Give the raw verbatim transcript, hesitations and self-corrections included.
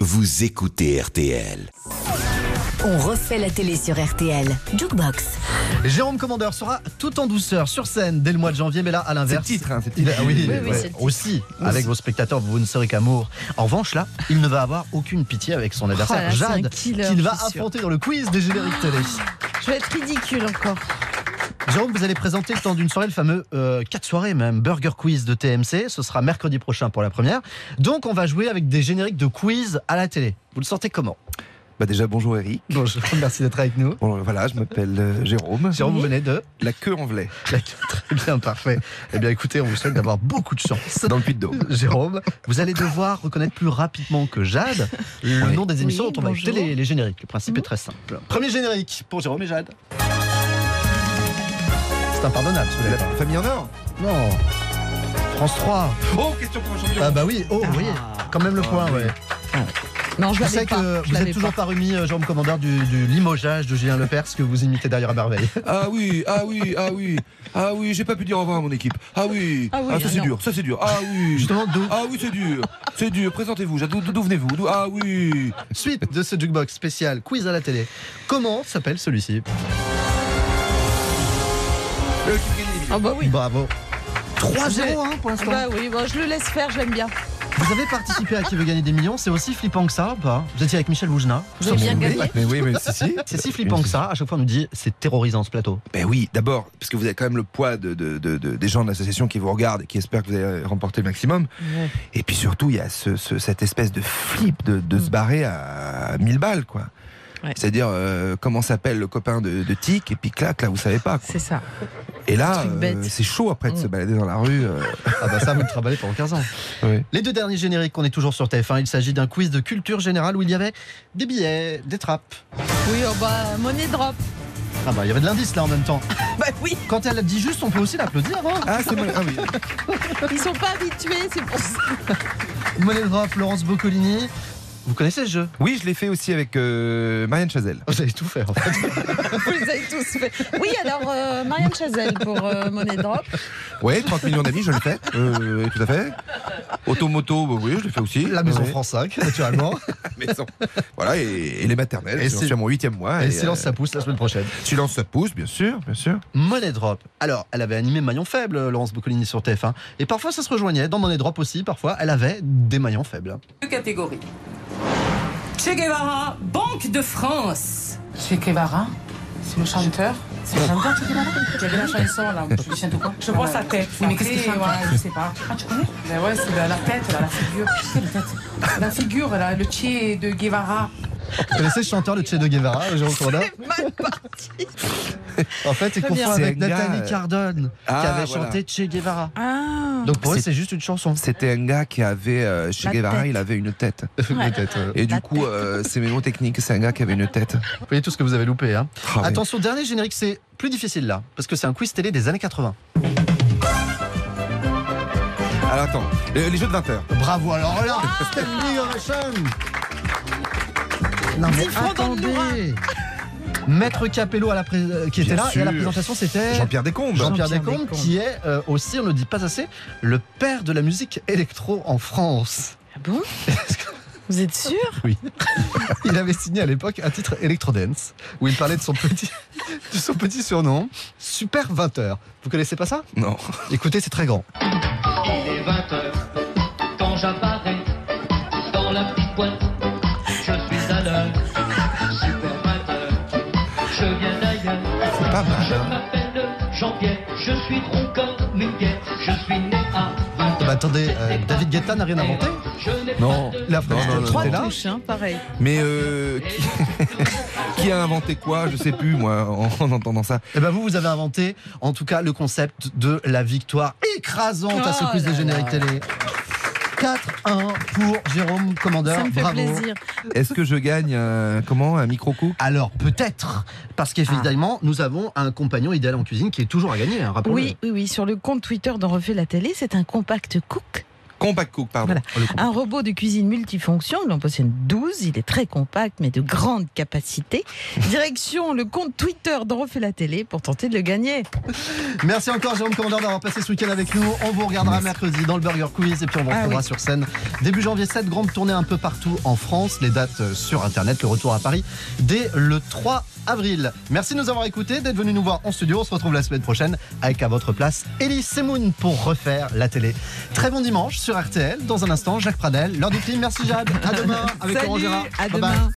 vous écoutez R T L. On refait la télé sur R T L. Jukebox. Jérôme Commandeur sera tout en douceur sur scène dès le mois de janvier, mais là, à l'inverse. C'est le titre, hein, c'est le il titre. a- oui, Oui, oui, ouais, c'est le titre. aussi, avec vos spectateurs, vous ne serez qu'amour. En revanche, là, il ne va avoir aucune pitié avec son adversaire, Oh là, c'est un Jade, killer, qu'il va je suis sûre. affronter dans le quiz des génériques télé. Je vais être ridicule encore. Jérôme, vous allez présenter le temps d'une soirée, le fameux euh, quatre soirées même, Burger Quiz de T M C. Ce sera mercredi prochain pour la première. Donc, on va jouer avec des génériques de quiz à la télé. Vous le sentez comment? Bah déjà, bonjour Eric. Bonjour, merci d'être avec nous. Bon, voilà, je m'appelle euh, Jérôme. Jérôme, vous venez de... La queue en velay, Très bien, parfait. Eh bien, écoutez, on vous souhaite d'avoir beaucoup de chance. dans le Puy-de-Dôme. Jérôme, vous allez devoir reconnaître plus rapidement que Jade le Oui. nom des émissions Oui, dont on va écouter bonjour. les, les génériques. Le principe est très simple. Premier générique pour Jérôme et Jade. C'est impardonnable, ce La départ. famille en or. Non. France trois. Oh, question pour un champion. Ah bah oui, oh oui, quand même le Ah, point, oui. ouais. Non, je Je l'avais sais pas. que je vous l'avais n'êtes toujours pas. pas remis, euh, Jérôme Commandeur, du, du limogeage de Julien Lepers que vous imitez d'ailleurs à merveille. Ah oui, ah oui, ah oui, ah oui, j'ai pas pu dire au revoir à mon équipe. Ah oui, Ah oui, ça ah c'est non. dur, ça c'est dur. Ah oui, Justement, d'où ah oui c'est dur, c'est dur. Présentez-vous, d'où, d'où venez-vous d'où- Ah oui. suite de ce jukebox spécial quiz à la télé. Comment s'appelle celui-ci? Le qui gagne les Ah bah oui. Bravo. trois zéro hein, pour l'instant. Bah oui, bah, je le laisse faire, je l'aime bien. Vous avez participé à Qui veut gagner des millions? C'est aussi flippant que ça ou pas? Vous étiez avec Michel Boujna. J'ai bien Mais gagné. oui, Mais oui, mais si, si. C'est si flippant que ça. À chaque fois, on nous dit c'est terrorisant ce plateau. Ben oui, d'abord, parce que vous avez quand même le poids de, de- de- de- des gens de l'association qui vous regardent et qui espèrent que vous allez remporter le maximum. Ouais. Et puis surtout, il y a ce- ce- cette espèce de flip de, de se barrer à mille balles, quoi. Ouais. C'est-à-dire, euh, comment s'appelle le copain de, de Tic, et puis clac, là, vous savez pas, quoi. C'est ça. Et là, truc bête. euh, c'est chaud après de Mm. se balader dans la rue. euh. Ah bah ça, vous le travaillez pendant quinze ans. Oui. Les deux derniers génériques, on est toujours sur T F un. Il s'agit d'un quiz de culture générale où il y avait des billets, des trappes. Oui, oh bah, monnaie drop. Ah bah il y avait de l'indice là en même temps. Bah oui, Quand elle dit juste, on peut aussi l'applaudir. Hein. Ah, c'est mal. Ah oui. ils sont pas habitués, c'est pour ça. Monnaie drop, Laurence Boccolini. Vous connaissez ce jeu? Oui, je l'ai fait aussi avec euh, Marianne Chazelle. Vous avez tout fait en fait. Vous les avez tous fait. Oui, alors, euh, Marianne Chazelle pour euh, monnaie drop. Oui, trente millions d'amis, je l'ai fait. Euh, oui, tout à fait. Automoto, bah oui, je l'ai fait aussi. La maison Oui. France cinq, naturellement. Maison. Voilà, et, et les maternelles. Et Et c'est- je suis à mon huitième mois. Et Et, silence, euh, ça pousse la semaine prochaine. silence, ça pousse, bien sûr, bien sûr. Monnaie drop. Alors, elle avait animé Maillon Faible, Laurence Boccolini sur T F un. Et parfois, ça se rejoignait. Dans Monnaie drop aussi, parfois, elle avait des maillons faibles. Deux catégories. Che Guevara, Banque de France. Che Guevara, c'est le chanteur. C'est le chanteur Che Guevara. Il y avait la chanson là. Je chante quoi? Je vois sa tête. Oui, mais qu'est-ce qu'il chante? Je sais pas. Ah, tu connais? Ben ouais, c'est la, la tête, là, la figure. Quelle tête? La figure, là, le Che de Guevara. Vous connaissez le chanteur, le Che de Guevara, Jérôme Commandeur? Mal parti. En fait, il Très confond bien. avec C'est un gars, Nathalie euh, Cardone, ah, qui avait voilà. chanté Che Guevara. Ah. Donc pour eux, C'est- c'est juste une chanson. C'était un gars qui avait, euh, chez La Guevara, tête. il avait une tête. Ouais. Peut-être. euh, Et du La coup, tête. euh, c'est mémotechnique, c'est un gars qui avait une tête. Vous voyez tout ce que vous avez loupé. Hein. Ah, ouais. Attention, dernier générique, c'est plus difficile là, parce que c'est un quiz télé des années quatre-vingts. Alors attends, les, les jeux de vingt heures. Bravo, alors là, standing ovation. Non mais dix francs dans le attendez. Maître Capello à la pré- euh, qui était Bien là, et à la sûr. présentation, c'était Jean-Pierre Descombes. Jean-Pierre Jean-Pierre Descombes, Descombes. qui est euh, aussi, on ne le dit pas assez, le père de la musique électro en France. Ah bon? Vous êtes sûr? Il avait signé à l'époque un titre Electro Dance où il parlait de son petit, de son petit surnom, Super vingt heures. Vous connaissez pas ça? Non. Écoutez, c'est très grand. Il est vingt heures quand j'apparais dans la petite boîte. Je suis à l'heure, super vingt heures. Je viens d'ailleurs, C'est pas mal. je hein. m'appelle Jean-Pierre. Je suis rond comme une bière. Je suis né à vingt heures. Bah attendez, euh, David Guetta n'a rien inventé? Je n'ai Non. pas de La Non, non, non, Trois était là. touches, hein, pareil. Mais euh, qui... qui a inventé quoi? Je sais plus, moi, en, en entendant ça. Et ben vous, vous avez inventé, en tout cas, le concept de la victoire écrasante à ce Oh quiz des là génériques là. télé. quatre un pour Jérôme Commandeur. Ça me fait Bravo. plaisir. Est-ce que je gagne un, comment, un micro-coup? Alors peut-être, parce qu'évidemment, nous avons un compagnon idéal en cuisine qui est toujours à gagner, hein, rappelons-le. Oui, oui, oui. Sur le compte Twitter d'On refait la télé, c'est un compact cook Compact Cook, pardon. Voilà. Un robot de cuisine multifonction, il en possède douze, il est très compact mais de grande capacité. Direction le compte Twitter d'On refait la télé pour tenter de le gagner. Merci encore Jérôme Commandeur d'avoir passé ce week-end avec nous. On vous regardera mercredi dans le Burger Quiz et puis on vous retrouvera ah, oui. sur scène début janvier. Cette grande tournée un peu partout en France. Les dates sur internet, le retour à Paris dès le trois avril. Merci de nous avoir écoutés, d'être venus nous voir en studio. On se retrouve la semaine prochaine avec à votre place Elie Semoun pour refaire la télé. Très bon dimanche sur R T L. Dans un instant, Jacques Pradel, l'heure du film. Merci Jade. À demain avec Laurent Gérard. À bye demain. Bye.